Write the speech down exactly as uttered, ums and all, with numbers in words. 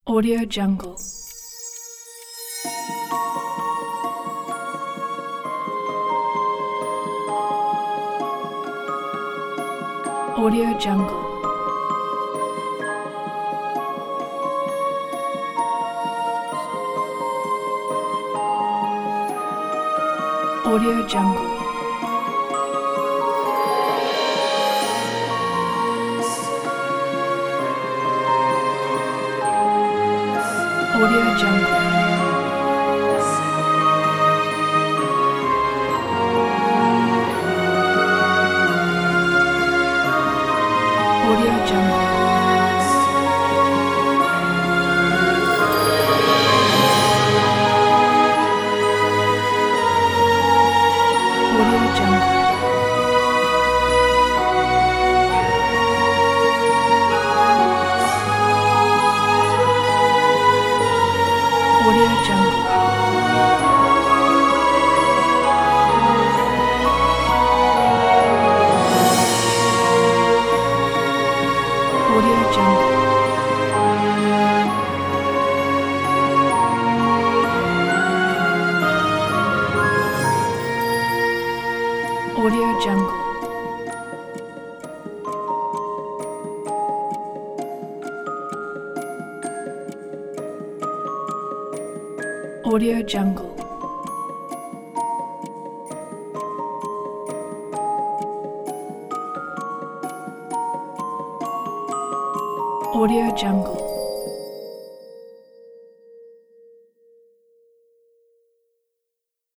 Audio Jungle. Audio Jungle. Audio Jungle. Audio Jungle. Audio Jungle. Audio Jungle. Audio Jungle. Audio Jungle. Audio Jungle. Audio Jungle. Audio Jungle.